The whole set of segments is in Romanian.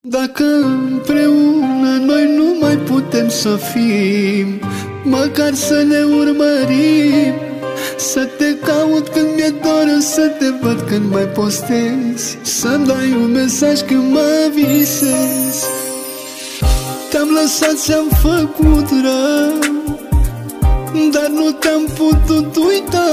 Dacă împreună noi nu mai putem să fim, măcar să ne urmărim. Să te caut când mi-e dor, să te văd când mai postezi, să-mi dai un mesaj când mă visezi. Te-am lăsat, ți-am făcut rău, dar nu te-am putut uita.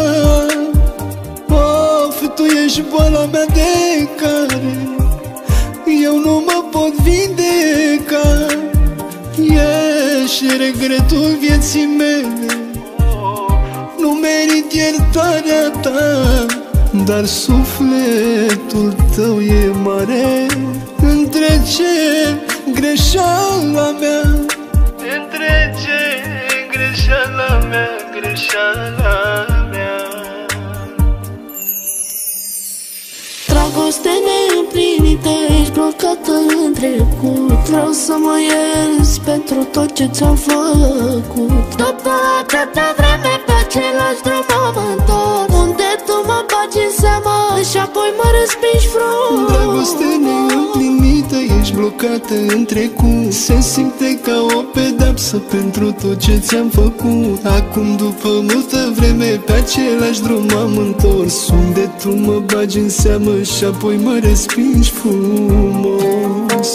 Of, tu ești boala mea de care eu nu mă pot vindeca. Ești regretul vieții mele, nu merit iertarea ta, dar sufletul tău e mare. Întrece greșeala mea, întrece greșeala mea, greșeala mea. Dragoste neîmplinită, ești blocată în trecut. Vreau să mă ierți pentru tot ce ți-am făcut. După atâta vreme pe același drum am întors, unde tu mă bagi în seamă și apoi mă respingi frumos. Dragoste neîmplinită, ești blocată în trecut. Se simte ca o pedapsă pentru tot ce ți-am făcut. Acum, după multă vreme, pe același drum am întors, unde tu mă bagi în seamă și apoi mă respingi frumos.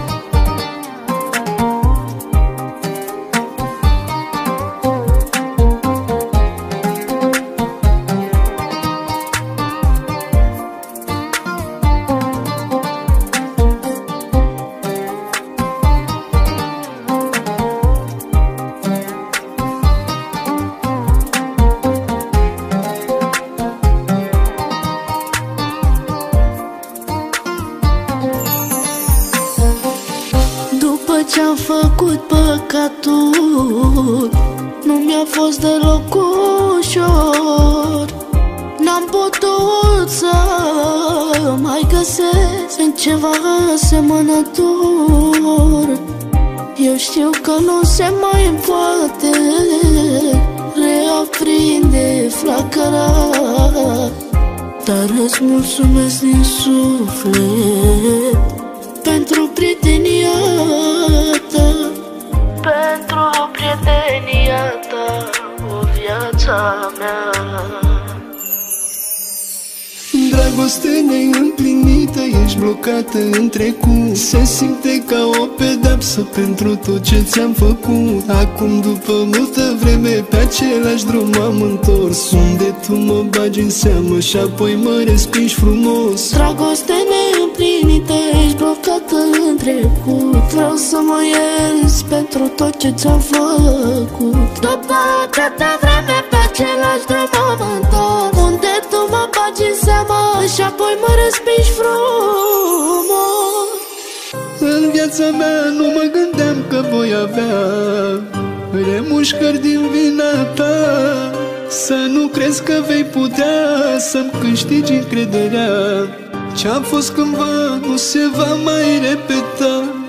Ce-am făcut păcatul, nu mi-a fost deloc ușor. N-am putut să mai găsesc în ceva asemănător. Eu știu că nu se mai poate reaprinde flacăra, dar îți mulțumesc din suflet pentru prietenia ta, pentru prietenia ta, o viața mea. Dragoste neîmplinită, ești blocată în trecut. Se simte ca o pedapsă pentru tot ce ți-am făcut. Acum, după multă vreme, pe același drum am întors, unde tu mă bagi în seamă și apoi mă respingi frumos. Dragoste neîmplinită, ești blocată în trecut. Vreau să mă ierți pentru tot ce ți-am făcut. După atâta vreme, pe același drum am întors, unde tu mă bagi în seamă și apoi mă respingi frumos. În viața mea nu mă gândeam că voi avea remușcări din vina ta. Să nu crezi că vei putea să-mi câștigi încrederea. Ce-am fost cândva nu se va mai repeta.